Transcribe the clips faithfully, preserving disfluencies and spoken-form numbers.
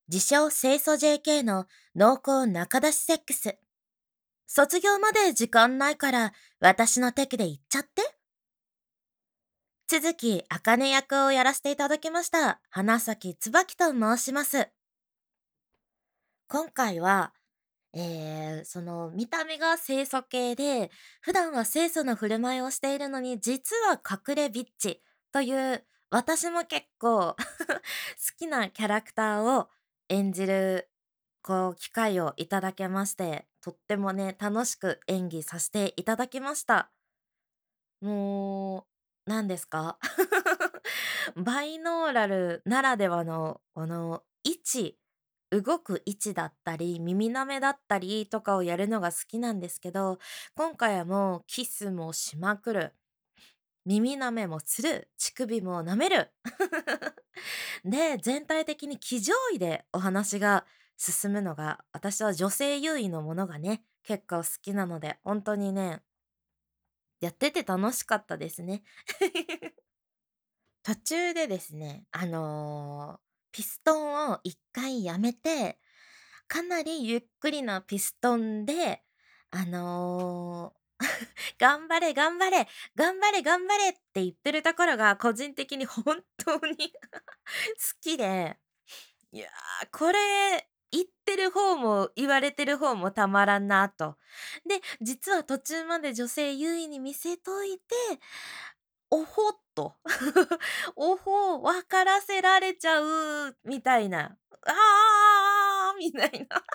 自称清楚 ジェーケー の濃厚中出しセックス。卒業まで時間ないから私のテクで言っちゃって。続き、あかね役をやらせていただきました。花咲椿と申します。今回は、えー、その見た目が清楚系で、普段は清楚な振る舞いをしているのに、実は隠れビッチという、私も結構好きなキャラクターを演じる、こう、機会をいただけまして、とってもね、楽しく演技させていただきました。もう、何ですかバイノーラルならではの、この位置、動く位置だったり、耳舐めだったりとかをやるのが好きなんですけど、今回はもうキスもしまくる。耳舐めもする。乳首も舐める。で、全体的に騎乗位でお話が進むのが、私は女性優位のものがね、結構好きなので、本当にね、やってて楽しかったですね。途中でですね、あの、ピストンを一回やめて、かなりゆっくりなピストンで、あの、頑張れ頑張れ、頑張れ頑張れって言ってるところが個人的に本当に好きで、いやー、これ、言ってる方も言われてる方もたまらんなと。で、実は途中まで女性優位に見せといて、おほっと。おほ、分からせられちゃうみたいな。ああみたいな。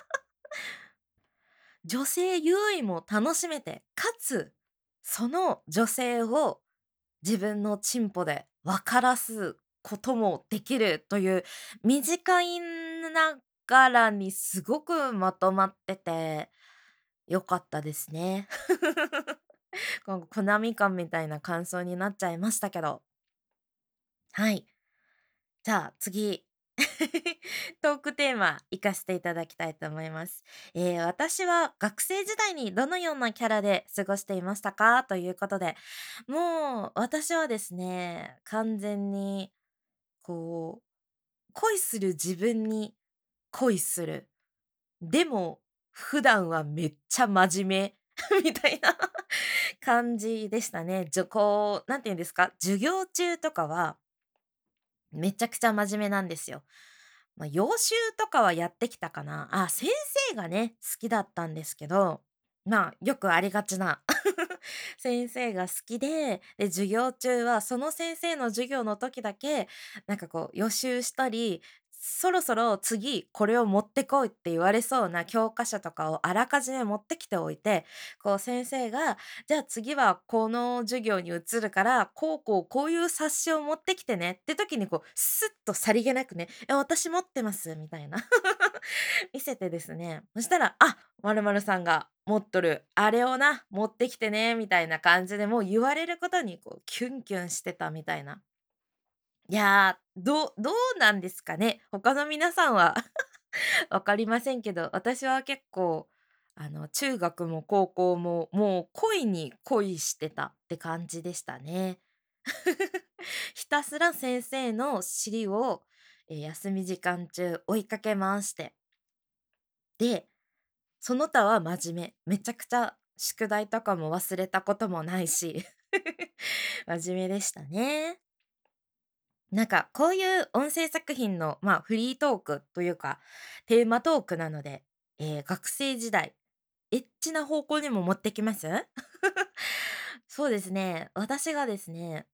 女性優位も楽しめて、かつ、その女性を自分のチンポで分からすこともできるという短いながらにすごくまとまってて良かったですね。このコナミ感みたいな感想になっちゃいましたけど。はい。じゃあ次。トークテーマ活かしていただきたいと思います。えー私は学生時代にどのようなキャラで過ごしていましたかということで、もう私はですね、完全にこう、恋する自分に恋する。でも、普段はめっちゃ真面目みたいな感じでしたね。じょこう、なんて言うんですか、授業中とかはめちゃくちゃ真面目なんですよ。まあ、予習とかはやってきたかな。あ、先生がね、好きだったんですけど、まあ、よくありがちな先生が好きで、で、授業中はその先生の授業の時だけ、なんかこう予習したり、そろそろ次これを持ってこいって言われそうな教科書とかをあらかじめ持ってきておいて、こう先生が、じゃあ次はこの授業に移るから、こうこうこういう冊子を持ってきてねって時にこう、スッとさりげなくね、え、私持ってますみたいな見せてですね、そしたら、あ、〇〇さんが持っとる、あれをな、持ってきてね、みたいな感じで、もう言われることにこうキュンキュンしてたみたいな。いやー、どうどうなんですかね。他の皆さんはわかりませんけど、私は結構、あの、中学も高校も、もう恋に恋してたって感じでしたね。ひたすら先生の尻を、え、休み時間中追いかけ回して、で、その他は真面目。めちゃくちゃ宿題とかも忘れたこともないし、真面目でしたね。なんかこういう音声作品の、まあ、フリートークというか、テーマトークなので、えー学生時代、エッチな方向にも持ってきます？そうですね。私がですね、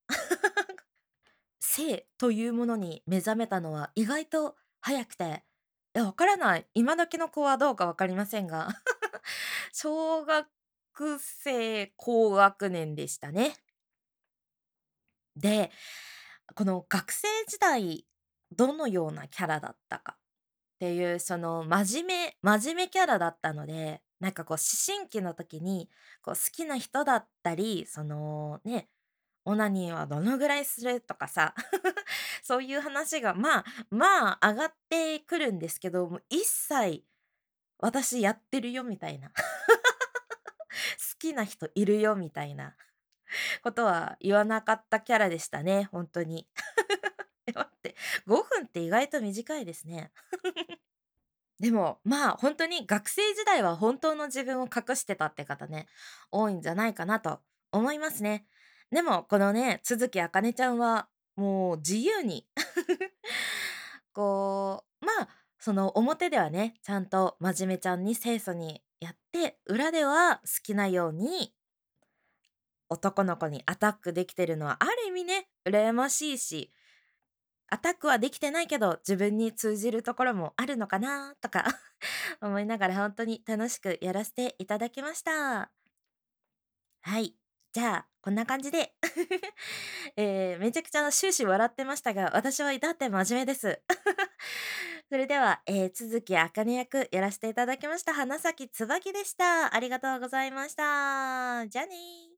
性というものに目覚めたのは意外と早くて、いや、わからない。今時の子はどうかわかりませんが、小学生高学年でしたね。で、この学生時代、どのようなキャラだったかっていう、その真面目真面目キャラだったので、なんかこう思春期の時に、こう好きな人だったり、そのね、オナニーはどのぐらいするとかさ、そういう話がまあまあ上がってくるんですけど、もう一切私やってるよみたいな、好きな人いるよみたいなことは言わなかったキャラでしたね、本当に。え、待って、ごふんって意外と短いですね。 でも、まあ、ほんとに学生時代は本当の自分を隠してたって方ね、多いんじゃないかなと思いますね。でも、このね、都築あかねちゃんは、もう自由にこう、まあ、その表ではね、ちゃんと真面目ちゃんに清楚にやって、裏では好きなように男の子にアタックできてるのはある意味ね、羨ましいし、アタックはできてないけど、自分に通じるところもあるのかなとか思いながら本当に楽しくやらせていただきました。はい。じゃあ、こんな感じでえーめちゃくちゃ終始笑ってましたが、私は至って真面目です。それでは、えー、都築あかね役やらせていただきました花咲つばきでした。ありがとうございました。じゃあねー。